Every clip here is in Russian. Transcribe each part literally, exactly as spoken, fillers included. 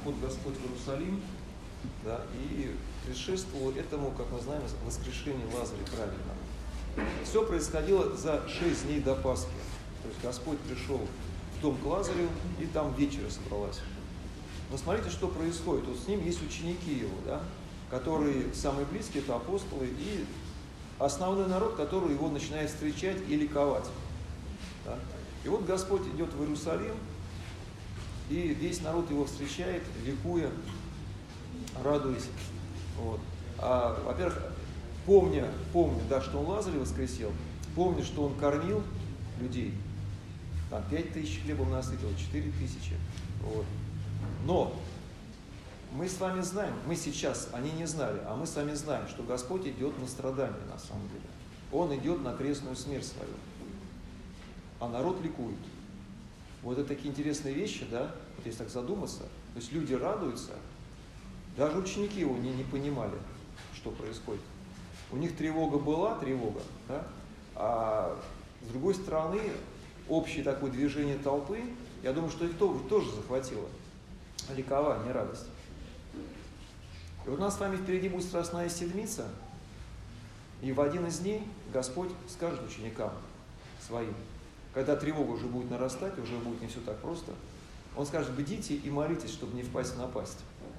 вход Господь в Иерусалим, да, и предшествовало этому, как мы знаем, воскрешение Лазаря праведного. Все происходило за шесть дней до Пасхи. То есть Господь пришел в дом к Лазарю, и там вечеря собралась. Но смотрите, что происходит. Вот с ним есть ученики его, да, которые самые близкие, это апостолы, и основной народ, который его начинает встречать и ликовать. Да. И вот Господь идет в Иерусалим, и весь народ его встречает, ликуя, радуясь. Вот. А, во-первых, помня, помня, да, что он Лазаря воскресил, помня, что он кормил людей, там пять тысяч хлебом насытил, четыре тысячи. Вот. Но мы с вами знаем, мы сейчас, они не знали, а мы с вами знаем, что Господь идет на страдания на самом деле. Он идет на крестную смерть свою. А народ ликует. Вот это такие интересные вещи, да, вот если так задуматься. То есть люди радуются, даже ученики его не, не понимали, что происходит. У них тревога была, тревога, да, а с другой стороны, общее такое движение толпы, я думаю, что их тоже захватило ликование, радость. И вот у нас с вами впереди будет Страстная Седмица, и в один из дней Господь скажет ученикам своим, когда тревога уже будет нарастать, уже будет не все так просто, Он скажет: бдите и молитесь, чтобы не впасть в напасть.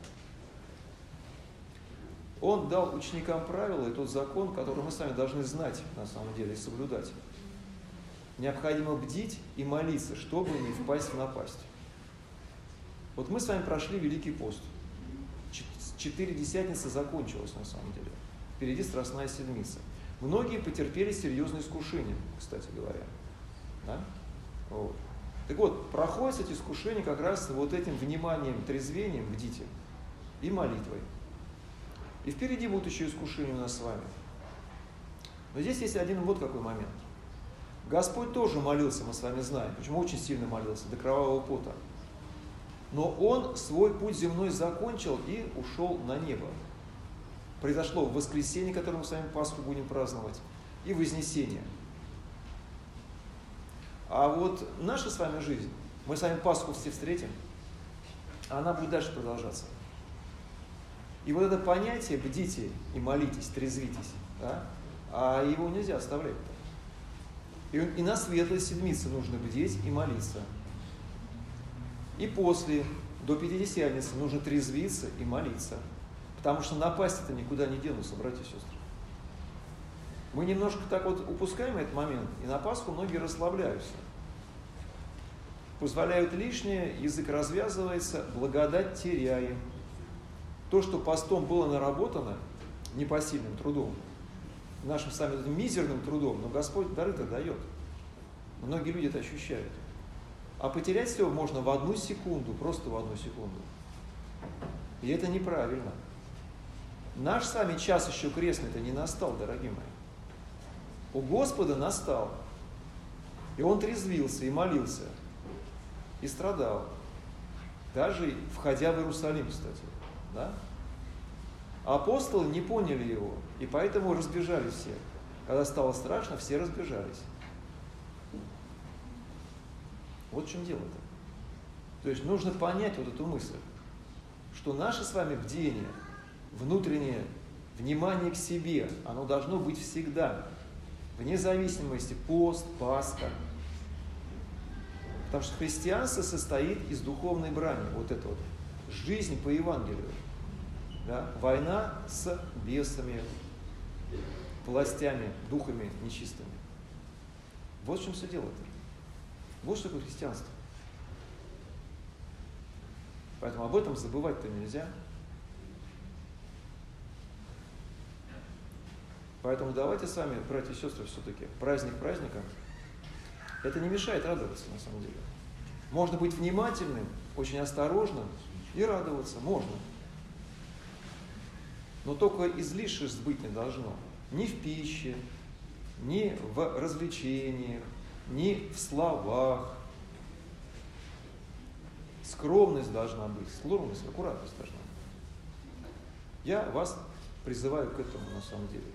Он дал ученикам правила и тот закон, который мы с вами должны знать, на самом деле, и соблюдать. Необходимо бдить и молиться, чтобы не впасть в напасть. Вот мы с вами прошли Великий пост. Четыре десятницы закончилось, на самом деле. Впереди Страстная Седмица. Многие потерпели серьезные искушения, кстати говоря. Да? Вот. Так вот, проходят эти искушения как раз вот этим вниманием, трезвением, бдите, и молитвой. И впереди будут еще искушения у нас с вами. Но здесь есть один вот какой момент. Господь тоже молился, мы с вами знаем, почему очень сильно молился, до кровавого пота. Но Он свой путь земной закончил и ушел на небо. Произошло воскресенье, которое мы с вами Пасху будем праздновать, и вознесение. А вот наша с вами жизнь, мы с вами Пасху все встретим, а она будет дальше продолжаться. И вот это понятие «бдите и молитесь, трезвитесь», да, а его нельзя оставлять. И, и на Светлой Седмице нужно бдеть и молиться. И после, до Пятидесятницы, нужно трезвиться и молиться. Потому что напасть-то никуда не денутся, братья и сестры. Мы немножко так вот упускаем этот момент, и на Пасху многие расслабляются. Позволяют лишнее, язык развязывается, благодать теряем. То, что постом было наработано непосильным трудом, нашим с вами мизерным трудом, но Господь дары-то дает. Многие люди это ощущают. А потерять все можно в одну секунду, просто в одну секунду. И это неправильно. Наш с вами час еще крестный-то не настал, дорогие мои. У Господа настал. И Он трезвился и молился, и страдал. Даже входя в Иерусалим, кстати. Да? Апостолы не поняли Его, и поэтому разбежались все. Когда стало страшно, все разбежались. Вот в чем дело-то. То есть нужно понять вот эту мысль, что наше с вами бдение, внутреннее внимание к себе, оно должно быть всегда, вне зависимости пост, Пасха. Потому что христианство состоит из духовной брани, вот это вот, жизнь по Евангелию. Да? Война с бесами, властями, духами нечистыми. Вот в чем все дело-то. Вот что такое христианство. Поэтому об этом забывать-то нельзя. Поэтому давайте с вами, братья и сестры, все-таки праздник праздником. Это не мешает радоваться, на самом деле. Можно быть внимательным, очень осторожным и радоваться. Можно. Но только излишеств быть не должно. Ни в пище, ни в развлечениях, ни в словах. Скромность должна быть, скромность, аккуратность должна быть. Я вас призываю к этому на самом деле.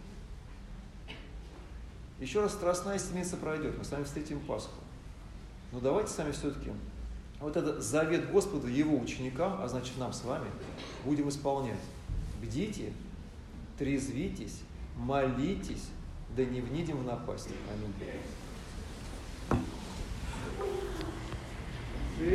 Еще раз Страстная Седмица пройдет, мы с вами встретим Пасху. Но давайте с вами все-таки вот этот завет Господа Его ученикам, а значит нам с вами, будем исполнять. Бдите, трезвитесь, молитесь, да не внидим в напасть. Аминь.